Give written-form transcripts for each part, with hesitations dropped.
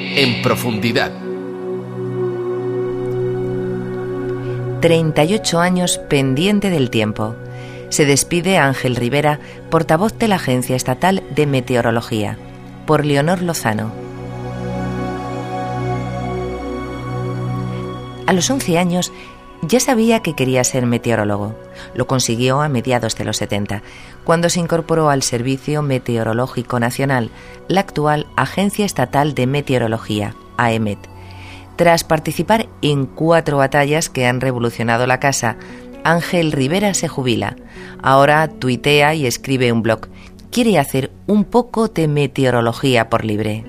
en profundidad. 38 años pendiente del tiempo. Se despide Ángel Rivera, portavoz de la Agencia Estatal de Meteorología. Por Leonor Lozano. A los 11 años ya sabía que quería ser meteorólogo. Lo consiguió a mediados de los 70, cuando se incorporó al Servicio Meteorológico Nacional, la actual Agencia Estatal de Meteorología, AEMET. Tras participar en 4 batallas que han revolucionado la casa, Ángel Rivera se jubila. Ahora tuitea y escribe un blog. Quiere hacer un poco de meteorología por libre.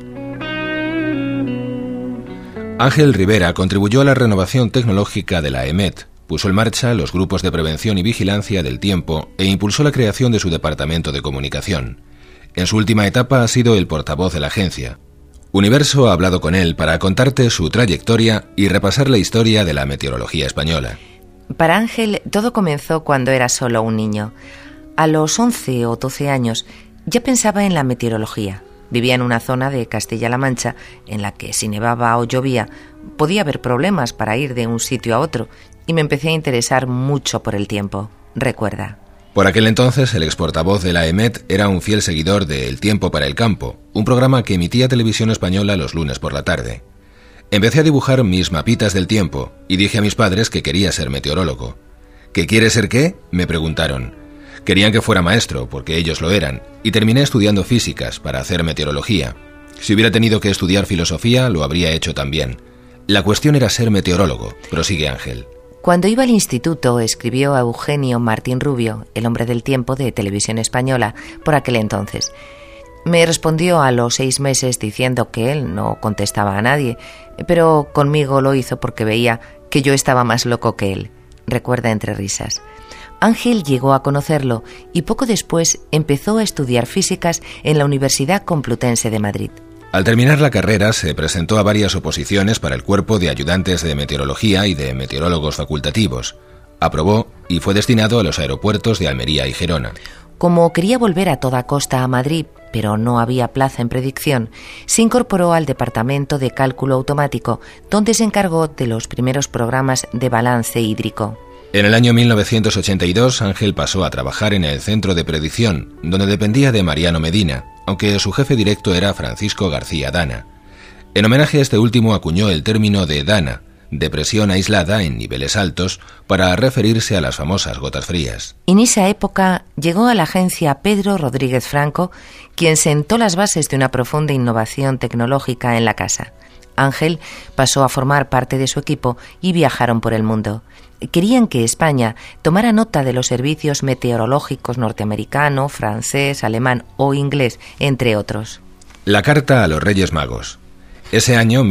Ángel Rivera contribuyó a la renovación tecnológica de la AEMET, puso en marcha los grupos de prevención y vigilancia del tiempo e impulsó la creación de su departamento de comunicación. En su última etapa ha sido el portavoz de la agencia. Universo ha hablado con él para contarte su trayectoria y repasar la historia de la meteorología española. Para Ángel todo comenzó cuando era solo un niño. A los 11 o 12 años ya pensaba en la meteorología. Vivía en una zona de Castilla-La Mancha en la que si nevaba o llovía podía haber problemas para ir de un sitio a otro y me empecé a interesar mucho por el tiempo, recuerda. Por aquel entonces el exportavoz de la AEMET era un fiel seguidor de El Tiempo para el Campo, un programa que emitía Televisión Española los lunes por la tarde. Empecé a dibujar mis mapitas del tiempo y dije a mis padres que quería ser meteorólogo. ¿Qué quieres ser qué?, me preguntaron. Querían que fuera maestro, porque ellos lo eran, y terminé estudiando físicas para hacer meteorología. Si hubiera tenido que estudiar filosofía, lo habría hecho también. La cuestión era ser meteorólogo, prosigue Ángel. Cuando iba al instituto, escribió a Eugenio Martín Rubio, el hombre del tiempo de Televisión Española, por aquel entonces. Me respondió a los 6 meses diciendo que él no contestaba a nadie, pero conmigo lo hizo porque veía que yo estaba más loco que él, recuerda entre risas. Ángel llegó a conocerlo y poco después empezó a estudiar físicas en la Universidad Complutense de Madrid. Al terminar la carrera se presentó a varias oposiciones para el cuerpo de ayudantes de meteorología y de meteorólogos facultativos. Aprobó y fue destinado a los aeropuertos de Almería y Gerona. Como quería volver a toda costa a Madrid, pero no había plaza en predicción, se incorporó al Departamento de Cálculo Automático, donde se encargó de los primeros programas de balance hídrico. En el año 1982, Ángel pasó a trabajar en el Centro de Predicción, donde dependía de Mariano Medina, aunque su jefe directo era Francisco García Dana. En homenaje a este último acuñó el término de Dana, depresión aislada en niveles altos, para referirse a las famosas gotas frías. En esa época llegó a la agencia Pedro Rodríguez Franco, quien sentó las bases de una profunda innovación tecnológica en la casa. Ángel pasó a formar parte de su equipo y viajaron por el mundo. Querían que España tomara nota de los servicios meteorológicos norteamericano, francés, alemán o inglés, entre otros. La carta a los Reyes Magos. Ese año,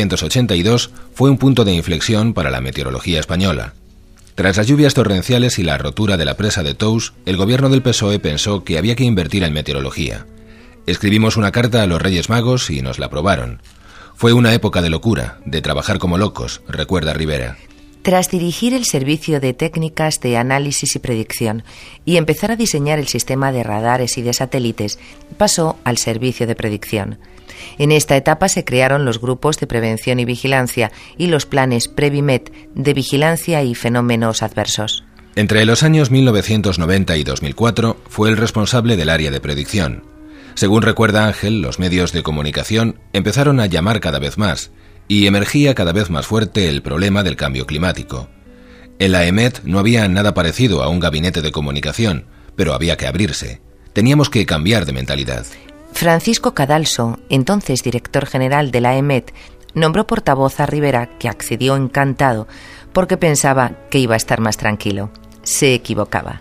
1982, fue un punto de inflexión para la meteorología española. Tras las lluvias torrenciales y la rotura de la presa de Tous, el gobierno del PSOE pensó que había que invertir en meteorología. Escribimos una carta a los Reyes Magos y nos la aprobaron. Fue una época de locura, de trabajar como locos, recuerda Rivera. Tras dirigir el servicio de técnicas de análisis y predicción y empezar a diseñar el sistema de radares y de satélites, pasó al servicio de predicción. En esta etapa se crearon los grupos de prevención y vigilancia y los planes Previmet de vigilancia y fenómenos adversos. Entre los años 1990 y 2004 fue el responsable del área de predicción. Según recuerda Ángel, los medios de comunicación empezaron a llamar cada vez más y emergía cada vez más fuerte el problema del cambio climático. En la AEMET no había nada parecido a un gabinete de comunicación, pero había que abrirse. Teníamos que cambiar de mentalidad. Francisco Cadalso, entonces director general de la AEMET, nombró portavoz a Rivera, que accedió encantado porque pensaba que iba a estar más tranquilo. Se equivocaba.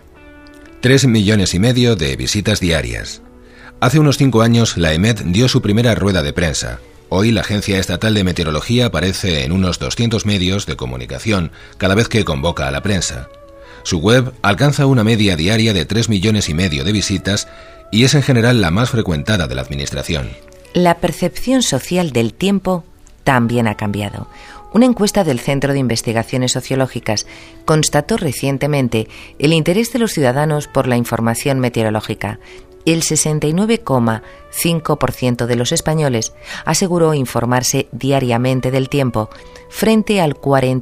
3,5 millones de visitas diarias. Hace unos 5 años la AEMET dio su primera rueda de prensa. Hoy la Agencia Estatal de Meteorología aparece en unos 200 medios de comunicación cada vez que convoca a la prensa. Su web alcanza una media diaria de 3,5 millones de visitas y es en general la más frecuentada de la Administración. La percepción social del tiempo también ha cambiado. Una encuesta del Centro de Investigaciones Sociológicas constató recientemente el interés de los ciudadanos por la información meteorológica. el 69,5% de los españoles aseguró informarse diariamente del tiempo, frente al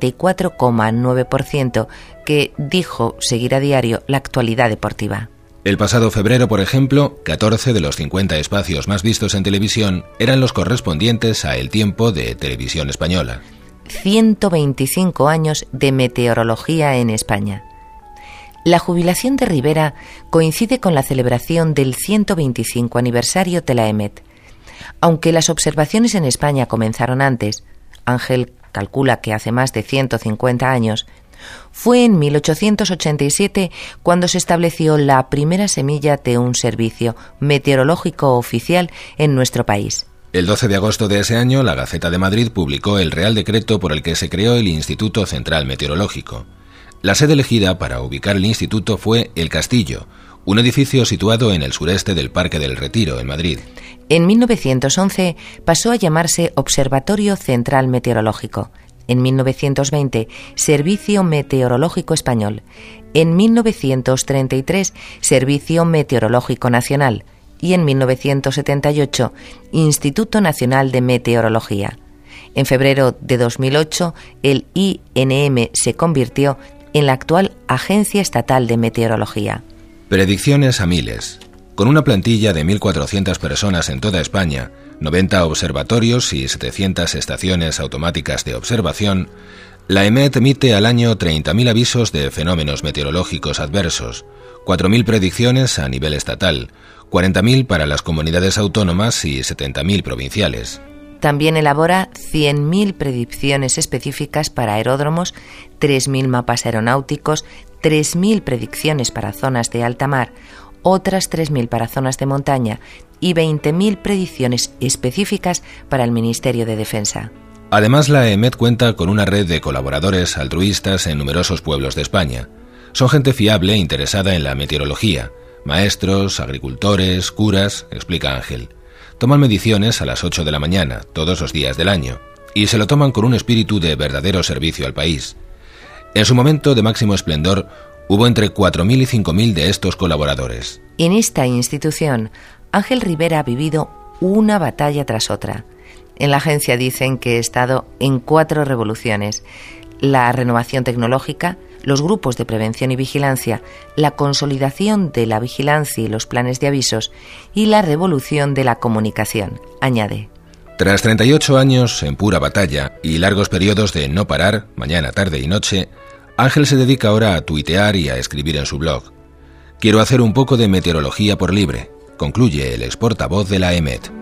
44,9% que dijo seguir a diario la actualidad deportiva. El pasado febrero, por ejemplo, 14 de los 50 espacios más vistos en televisión eran los correspondientes a El Tiempo de Televisión Española. 125 años de meteorología en España. La jubilación de Ribera coincide con la celebración del 125 aniversario de la EMET. Aunque las observaciones en España comenzaron antes, Ángel calcula que hace más de 150 años, fue en 1887 cuando se estableció la primera semilla de un servicio meteorológico oficial en nuestro país. El 12 de agosto de ese año, la Gaceta de Madrid publicó el Real Decreto por el que se creó el Instituto Central Meteorológico. La sede elegida para ubicar el instituto fue El Castillo, un edificio situado en el sureste del Parque del Retiro, en Madrid. En 1911 pasó a llamarse Observatorio Central Meteorológico. En 1920, Servicio Meteorológico Español. En 1933, Servicio Meteorológico Nacional. Y en 1978, Instituto Nacional de Meteorología. En febrero de 2008, el INM se convirtió en la actual Agencia Estatal de Meteorología. Predicciones a miles. Con una plantilla de 1.400 personas en toda España, 90 observatorios y 700 estaciones automáticas de observación, la EMET emite al año 30.000 avisos de fenómenos meteorológicos adversos, 4.000 predicciones a nivel estatal, 40.000 para las comunidades autónomas y 70.000 provinciales. También elabora 100.000 predicciones específicas para aeródromos, 3.000 mapas aeronáuticos, 3.000 predicciones para zonas de alta mar, otras 3.000 para zonas de montaña y 20.000 predicciones específicas para el Ministerio de Defensa. Además, la EMET cuenta con una red de colaboradores altruistas en numerosos pueblos de España. Son gente fiable e interesada en la meteorología, maestros, agricultores, curas, explica Ángel. Toman mediciones a las 8 de la mañana, todos los días del año, y se lo toman con un espíritu de verdadero servicio al país. En su momento de máximo esplendor, hubo entre 4.000 y 5.000 de estos colaboradores. En esta institución, Ángel Ribera ha vivido una batalla tras otra. En la agencia dicen que he estado en 4 revoluciones: la renovación tecnológica, los grupos de prevención y vigilancia, la consolidación de la vigilancia y los planes de avisos y la revolución de la comunicación, añade. Tras 38 años en pura batalla y largos periodos de no parar, mañana, tarde y noche, Ángel se dedica ahora a tuitear y a escribir en su blog. Quiero hacer un poco de meteorología por libre, concluye el ex portavoz de la EMET.